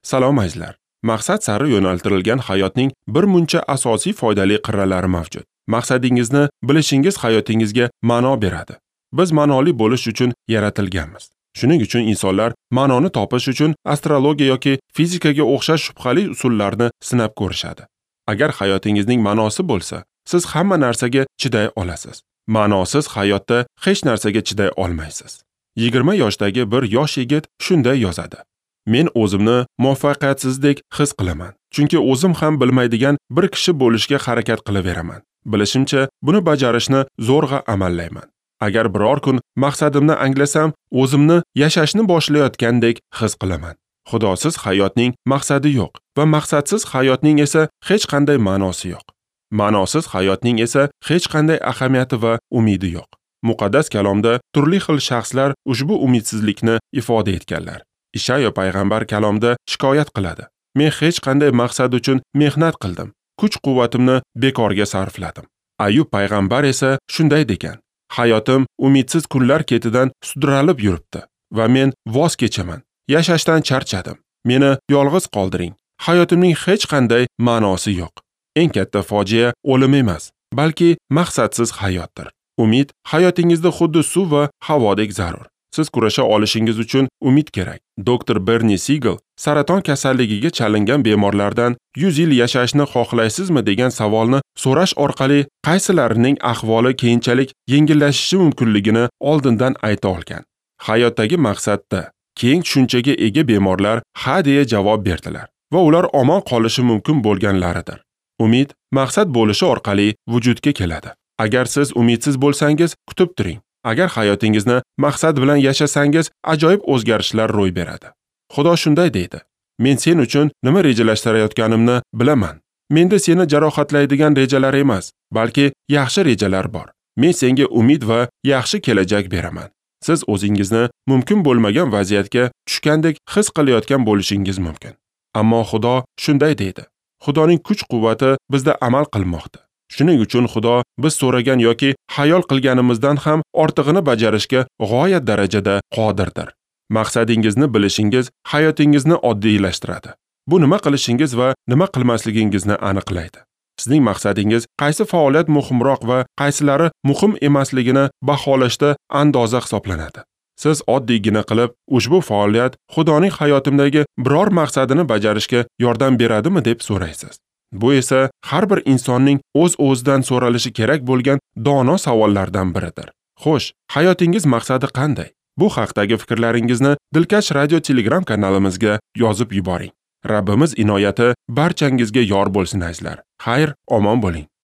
Salom azizlar. Maqsad sari yo'naltirilgan hayotning bir muncha asosiy foydali qirralari mavjud. Maqsadingizni bilishingiz hayotingizga ma'no beradi. Biz ma'noli bo'lish uchun yaratilganmiz. Shuning uchun insonlar ma'noni topish uchun astrologiya yoki fizikaga o'xshash shubhali usullarni sinab ko'rishadi. Agar hayotingizning ma'nosi bo'lsa, siz hamma narsaga chiday olasiz. Ma'nosiz hayotda hech narsaga chiday olmaysiz. 20 yoshdagi bir yosh yigit shunday yozadi. Men o'zimni muvaffaqiyatsizdek his qilaman. Chunki o'zim ham bilmaydigan bir kishi bo'lishga harakat qilaveraman. Bilishimcha, buni bajarishni zo'rg'a amallayman. Agar biror kun maqsadimni anglasam, o'zimni yashashni boshlayotgandek his qilaman. Xudosiz hayotning maqsadi yo'q va maqsadsiz hayotning esa hech qanday ma'nosi yo'q. Ma'nosiz hayotning esa hech qanday ahamiyati va umidi yo'q. Muqaddas kalomda turli xil shaxslar ushbu umidsizlikni ifoda etganlar. Ishaya payg'ambar kalomda shikoyat qiladi. Men hech qanday maqsad uchun mehnat qildim. Kuch-quvvatimni bekorga sarfladim. Ayub payg'ambar esa shunday degan. Hayotim umidsiz kunlar ketidan sudralib yuribdi va men voz kechaman. Yashashdan charchadim. Meni yolg'iz qoldiring. Hayotimning hech qanday ma'nosi yo'q. Eng katta fojia o'lim emas, balki maqsadsiz hayotdir. Umid hayotingizda xuddi suv va havodek zarur. Siz kurasha olishingiz uchun umid kerak. Dr. Bernie Siegel saraton kasalligiga chalingan bemorlardan 100 yil yashashni xohlaysizmi degan savolni so'rash orqali qaysilarining ahvoli keyinchalik yengillashishi mumkinligini oldindan ayta olgan. Hayotdagi maqsadda keng tushunchaga ega bemorlar ha deya javob berdilar va ular omon qolishi mumkin bo'lganlaridir. Umid maqsad bo'lishi orqali vujudga keladi. Agar siz umidsiz bo'lsangiz, kutib turing. Agar hayotingizni maqsad bilan yashasangiz, ajoyib o'zgarishlar ro'y beradi. Xudo shunday deydi. Men sen uchun nima rejalashtirayotganimni bilaman. Menda seni jarohatlaydigan rejalar emas, balki yaxshi rejalar bor. Men senga umid va yaxshi kelajak beraman. Siz o'zingizni mumkin bo'lmagan vaziyatga tushgandek his qilayotgan bo'lishingiz mumkin. Ammo Xudo shunday deydi. Xudoning kuch-quvvati bizda amal qilmoqda. Shuning uchun Xudo biz so'ragan yoki xayol qilganimizdan ham ortig'ini bajarishga g'oyat darajada qodirdir. Maqsadingizni bilishingiz hayotingizni oddiylashtiradi. Bu nima qilishingiz va nima qilmasligingizni aniqlaydi. Sizning maqsadingiz qaysi faoliyat muhimroq va qaysilari muhim emasligini baholashda andoza hisoblanadi. Siz oddiygina qilib, ushbu faoliyat Xudoning hayotimdagi biror maqsadini bajarishga yordam beradimi deb so'raysiz. Bu esa har bir insonning o'z-o'zidan so'ralishi kerak bo'lgan dono savollardan biridir. Xo'sh, hayotingiz maqsadi qanday? Bu haqdagi fikrlaringizni Dilkash radio Telegram kanalimizga yozib yuboring. Rabbimiz inoyati barchangizga yor bo'lsin azizlar. Xayr, omon bo'ling.